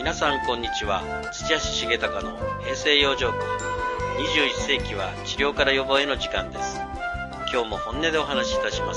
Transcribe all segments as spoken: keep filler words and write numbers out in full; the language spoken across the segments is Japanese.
皆さんこんにちは。土橋重隆の平成養生訓。にじゅういっ世紀は治療から予防への時間です。今日も本音でお話しいたします。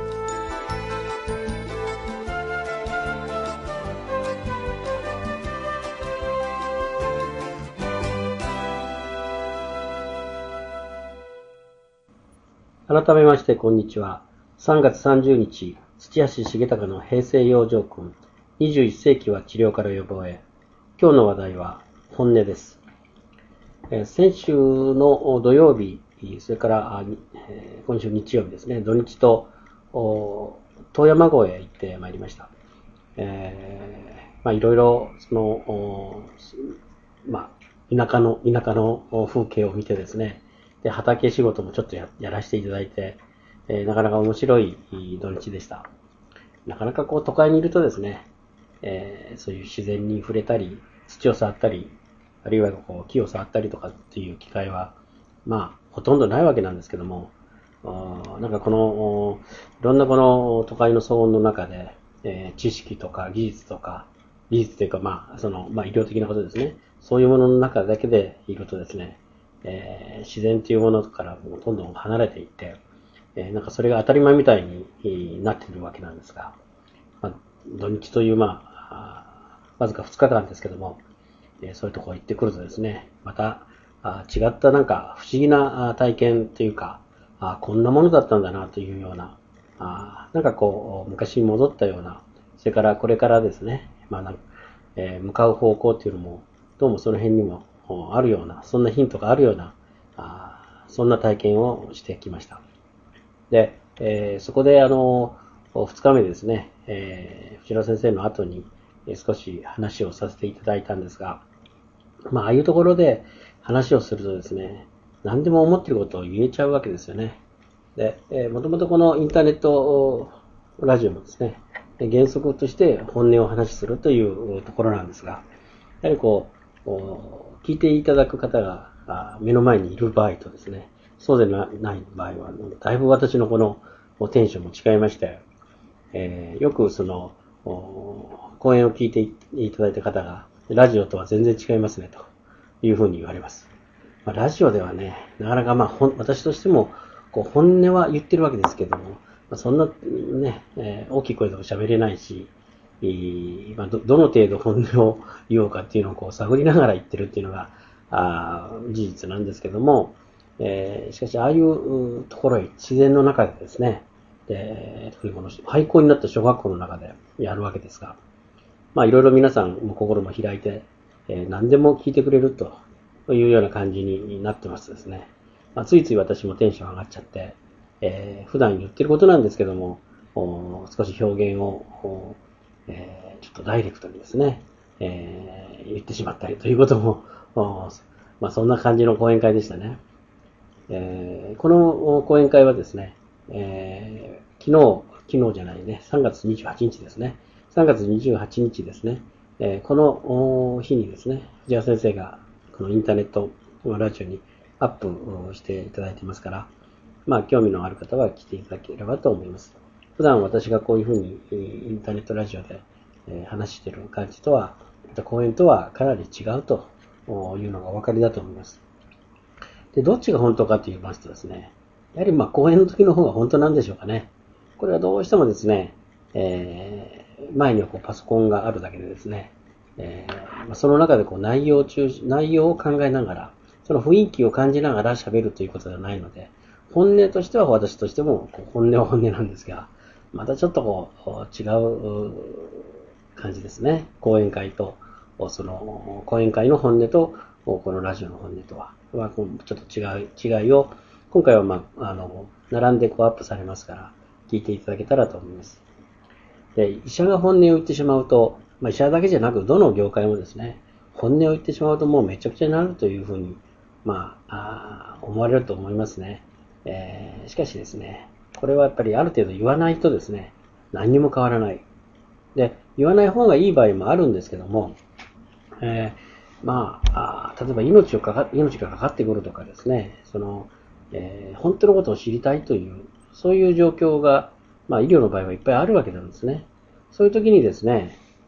改めましてこんにちは。さんがつさんじゅうにち、土橋重隆の平成養生訓。にじゅういっ世紀は治療から予防へ。今日の話題は本音です。えー、先週の土曜日、それから、えー、今週日曜日ですね、土日と遠山郷へ行ってまいりました。えー、まあいろいろそのまあ田舎の田舎の風景を見てですね、で畑仕事もちょっと や, やらせていただいて、えー、なかなか面白い土日でした。なかなかこう都会にいるとですね、えー、そういう自然に触れたり、土を触ったり、あるいはこう木を触ったりとかっていう機会は、まあ、ほとんどないわけなんですけども、なんかこの、いろんなこの都会の騒音の中で、えー、知識とか技術とか、技術というか、まあ、その、まあ、医療的なことですね。そういうものの中だけでいるとですね、えー、自然というものからもうどんどん離れていって、えー、なんかそれが当たり前みたいになっているわけなんですが、まあ、土日という、まあ、わずかふつかかんですけども、えー、そういうところ行ってくるとですね、またあ違ったなんか不思議な体験というか、あこんなものだったんだなというような、あなんかこう昔に戻ったような、それからこれからですね、まあえー、向かう方向というのもどうもその辺にもあるような、そんなヒントがあるような、あそんな体験をしてきました。で、えー、そこであのふつかめですね、えー、藤原先生の後に少し話をさせていただいたんですが、まあ、ああいうところで話をするとですね、何でも思っていることを言えちゃうわけですよね。で、えー、もともとこのインターネットラジオもですね、原則として本音を話しするというところなんですが、やはりこう、聞いていただく方が目の前にいる場合とですね、そうでない場合は、だいぶ私のこのテンションも違いまして、えー、よくその、講演を聞いていただいた方が、ラジオとは全然違いますね、というふうに言われます。まあ、ラジオではね、なかなかまあ、私としても、こう本音は言ってるわけですけども、まあ、そんなね、えー、大きい声でも喋れないし、まあ、ど, どの程度本音を言おうかっていうのをこう探りながら言ってるっていうのがあ事実なんですけども、えー、しかしああいうところへ自然の中でですね、で特にこの廃校になった小学校の中でやるわけですが、まあいろいろ皆さんも心も開いて、えー、何でも聞いてくれるというような感じになってますですね。まあ、ついつい私もテンション上がっちゃって、えー、普段言ってることなんですけども、少し表現をえー、ちょっとダイレクトにですね、えー、言ってしまったりということも、まあそんな感じの講演会でしたね。えー、この講演会はですね、えー、昨日、昨日じゃないね、さんがつにじゅうはちにちですね。さんがつにじゅうはちにちですね。えー、この日にですね、藤原先生がこのインターネットラジオにアップしていただいていますから、まあ興味のある方は来ていただければと思います。普段私がこういうふうにインターネットラジオで話している感じとは、また講演とはかなり違うというのがお分かりだと思います。で、どっちが本当かと言いますとですね、やはりまあ講演の時の方が本当なんでしょうかね。これはどうしてもですね、えー、前にはこうパソコンがあるだけでですね、えー、その中でこう内容中、内容を考えながら、その雰囲気を感じながら喋るということではないので、本音としては私としても本音は本音なんですが、またちょっとこう違う感じですね。講演会と、その講演会の本音と、このラジオの本音とは、ちょっと違う違いを、今回はまあ、あの、並んでこうアップされますから、聞いていただけたらと思います。で、医者が本音を言ってしまうと、まあ、医者だけじゃなく、どの業界もですね、本音を言ってしまうともうめちゃくちゃになるというふうに、まあ、あ思われると思いますね。えー、しかしですね、これはやっぱりある程度言わないとですね、何にも変わらない。で、言わない方がいい場合もあるんですけども、えー、まあ、あ例えば命をかか、命がかかってくるとかですね、その、えー、本当のことを知りたいという、そういう状況が、まあ医療の場合はいっぱいあるわけなんですね。そういう時にですね、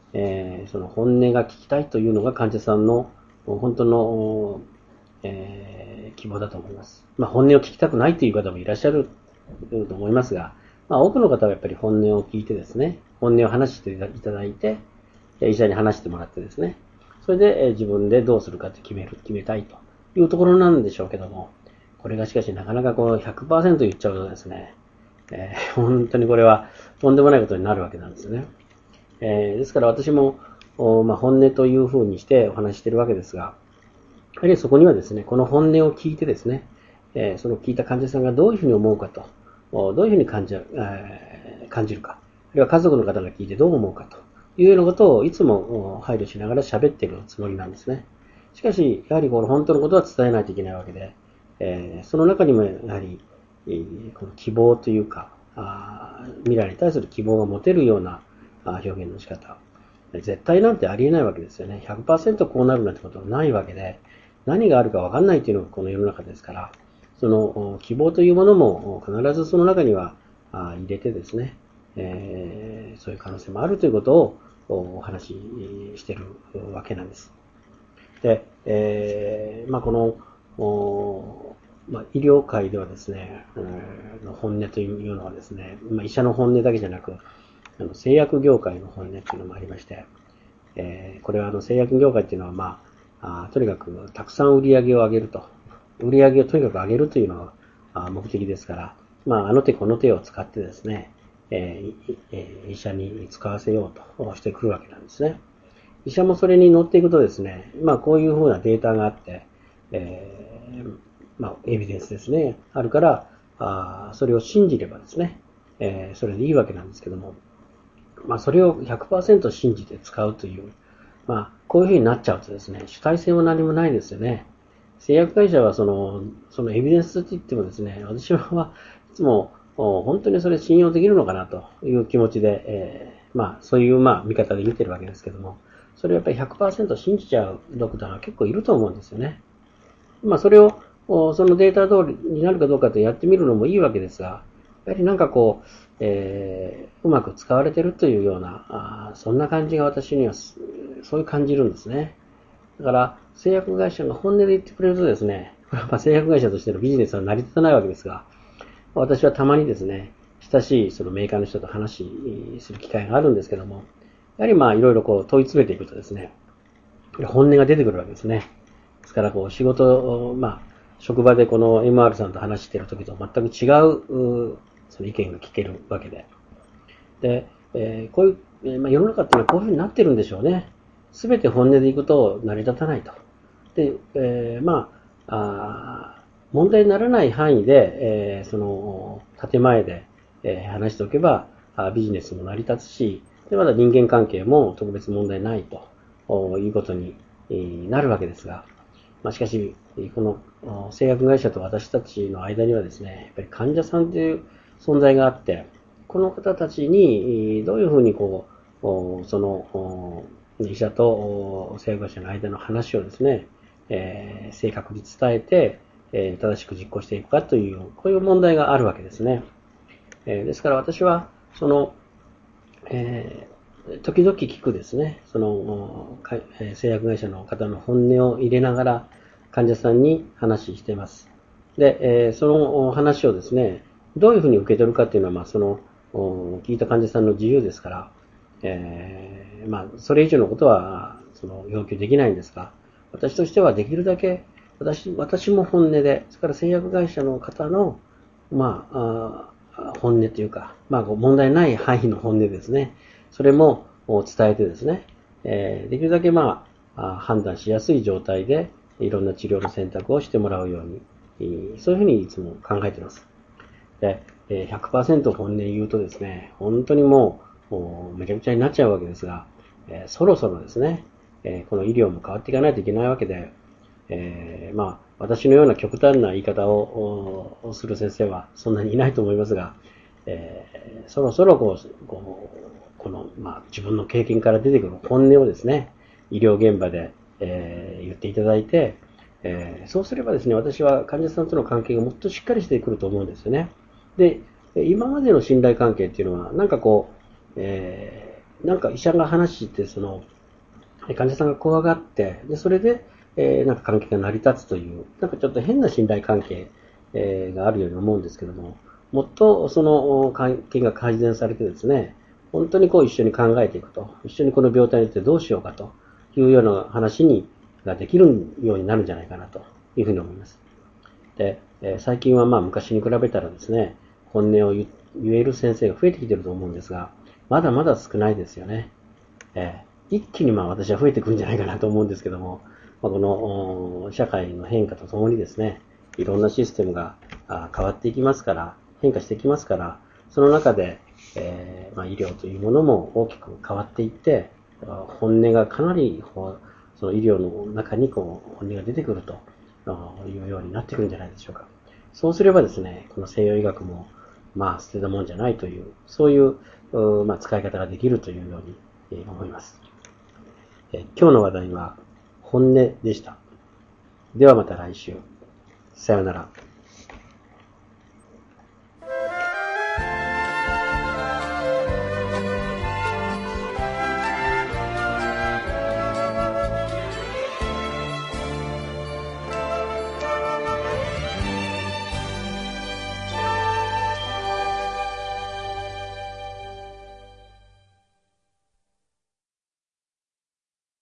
えー、その本音が聞きたいというのが患者さんの本当の、えー、希望だと思います。まあ、本音を聞きたくないという方もいらっしゃると思いますが、まあ、多くの方はやっぱり本音を聞いてですね、本音を話していただいて、医者に話してもらってですね、それで自分でどうするかって決める、決めたいというところなんでしょうけども、これがしかしなかなかこう ひゃくパーセント 言っちゃうとですね、えー、本当にこれはとんでもないことになるわけなんですよね。えー、ですから私も、まあ、本音というふうにしてお話しているわけですが、やはりそこにはですね、この本音を聞いてですね、えー、その聞いた患者さんがどういうふうに思うかと、どういうふうに感じる、えー、感じるか、あるいは家族の方が聞いてどう思うかというようなことをいつも配慮しながら喋っているつもりなんですね。しかし、やはりこの本当のことは伝えないといけないわけで、えー、その中にもやはり、えー、この希望というかあ、未来に対する希望が持てるような表現の仕方、絶対なんてありえないわけですよね。ひゃくパーセント こうなるなんてことはないわけで、何があるか分かんないというのがこの世の中ですから、その希望というものも必ずその中には入れてですね、えー、そういう可能性もあるということをお話ししているわけなんです。で、えーまあ、このまあ、医療界ではですね、の本音というのはですね、まあ、医者の本音だけじゃなく、あの製薬業界の本音というのもありまして、えー、これはあの製薬業界というのは、まあ、あとにかくたくさん売り上げを上げると、売り上げをとにかく上げるというのが目的ですから、まあ、あの手この手を使ってですね、えーえー、医者に使わせようとしてくるわけなんですね。医者もそれに乗っていくとですね、まあ、こういうふうなデータがあって、えーまあ、エビデンスですね、あるから、あそれを信じればですね、えー、それでいいわけなんですけども、まあ、それを ひゃくパーセント 信じて使うという、まあ、こういうふうになっちゃうとですね、主体性は何もないですよね。製薬会社はその、そのエビデンスって言ってもですね、私はいつも本当にそれ信用できるのかなという気持ちで、えー、まあ、そういうまあ見方で見てるわけですけども、それをやっぱり ひゃくパーセント 信じちゃうドクターは結構いると思うんですよね。まあ、それを、そのデータ通りになるかどうかとやってみるのもいいわけですが、やはりなんかこう、えー、うまく使われているというような、あそんな感じが私には、そういう感じるんですね。だから、製薬会社が本音で言ってくれるとですね、これはまあ製薬会社としてのビジネスは成り立たないわけですが、私はたまにですね、親しいそのメーカーの人と話する機会があるんですけども、やはりまあいろいろこう問い詰めていくとですね、本音が出てくるわけですね。ですからこう仕事、まあ職場でこの エムアール さんと話している時と全く違う、その意見が聞けるわけで。で、えー、こういう、まあ、世の中っていうのはこういうふうになってるんでしょうね。すべて本音でいくと成り立たないと。で、えー、まあ、あ問題にならない範囲で、えー、その建前で、えー、話しておけばビジネスも成り立つし、でまだ人間関係も特別問題ないということになるわけですが、まあ、しかしこの製薬会社と私たちの間にはですね、やっぱり患者さんという存在があって、この方たちにどういうふうにこうその医者と製薬会社の間の話をですね、えー、正確に伝えて、えー、正しく実行していくかという、こういう問題があるわけですね。えー、ですから私は、その、えー、時々聞くですね、その、製薬会社の方の本音を入れながら患者さんに話しています。で、えー、その話をですね、どういうふうに受け取るかというのは、まあ、その、聞いた患者さんの自由ですから、えー、まあ、それ以上のことは、その、要求できないんですが、私としてはできるだけ、私、私も本音で、それから製薬会社の方の、まあ、あ本音というか、まあ、問題ない範囲の本音ですね。それも伝えてですね、えー、できるだけまあ、判断しやすい状態で、いろんな治療の選択をしてもらうように、そういうふうにいつも考えています。で、ひゃくパーセント 本音言うとですね、本当にもう、もうめちゃくちゃになっちゃうわけですが、えー、そろそろですね、えー、この医療も変わっていかないといけないわけで、えー、まあ、私のような極端な言い方をする先生はそんなにいないと思いますが、えー、そろそろこう、こうこの、まあ、自分の経験から出てくる本音をですね、医療現場で、えー、言っていただいて、えー、そうすればですね、私は患者さんとの関係がもっとしっかりしてくると思うんですよね。で、今までの信頼関係っていうのは、なんかこう、えなんか医者が話して、その、患者さんが怖がって、で、それで、えー、なんか関係が成り立つという、なんかちょっと変な信頼関係、えー、があるように思うんですけども、もっとその関係が改善されてですね、本当にこう一緒に考えていくと、一緒にこの病態についてどうしようかというような話にができるようになるんじゃないかなというふうに思います。で、えー、最近はまあ昔に比べたらですね、本音を言える先生が増えてきていると思うんですが、まだまだ少ないですよね。えー、一気にまあ私は増えてくるんじゃないかなと思うんですけども、まあ、この社会の変化とともにですね、いろんなシステムが変わっていきますから、変化していきますから、その中で、えーまあ、医療というものも大きく変わっていって、本音がかなりその医療の中にこう本音が出てくるというようになってくるんじゃないでしょうか。そうすればですね、この西洋医学もまあ捨てたもんじゃないという、そういう、まあ、使い方ができるというように思います。え今日の話題は本音でした。ではまた来週。さようなら。